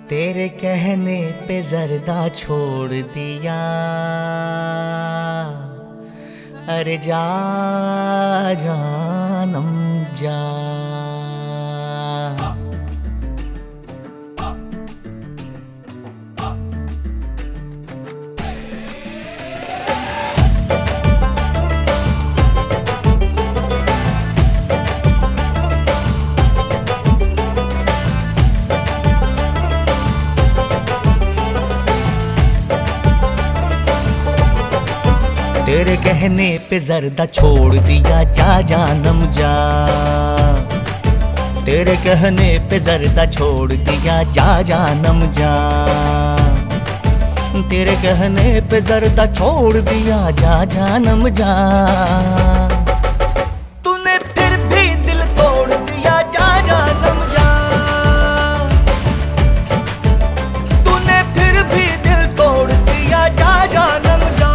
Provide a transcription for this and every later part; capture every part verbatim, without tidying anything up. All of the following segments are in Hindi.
तेरे कहने पे जर्दा छोड़ दिया। अरे जा जानम जा। तेरे कहने पे जर्दा छोड़ दिया, जा जानम जा। तेरे कहने पे जर्दा छोड़ दिया, जा जानम जा। तेरे कहने पे जर्दा छोड़ दिया, जा जानम जा। तूने फिर भी दिल तोड़ दिया, जा जानम जा। तूने फिर भी दिल तोड़ दिया, जा जानम जा।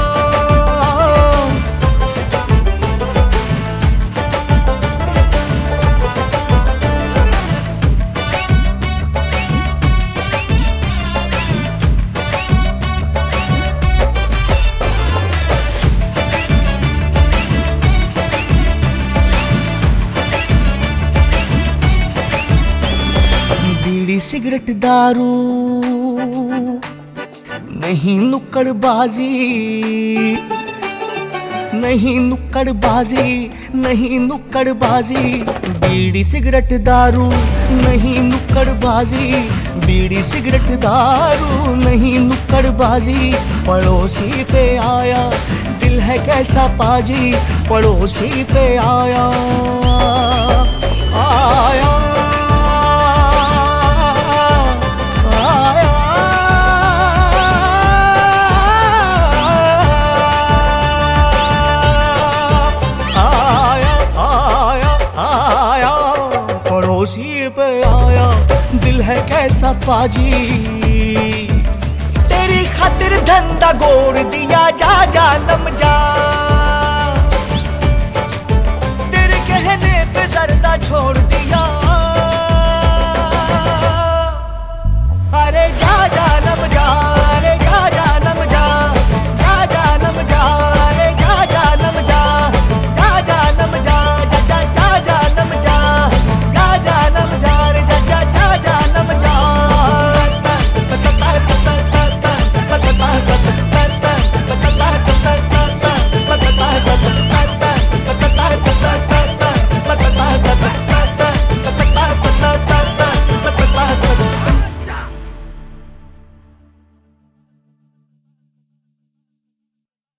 बीड़ी सिगरेट दारू नहीं नुक्कड़बाजी, नहीं नुक्कड़बाजी, नहीं नुक्कड़बाजी। बीड़ी सिगरेट दारू नहीं नुक्कड़बाजी, बीड़ी सिगरेट दारू नहीं नुक्कड़बाजी। पड़ोसी पे आया दिल है कैसा पाजी, पड़ोसी पे आया आया पड़ोसी पे आया दिल है कैसा पाजी। तेरी खातिर धंधा गोड़ दिया, जा जानम जा। तेरे कहने पे जर्दा छोड़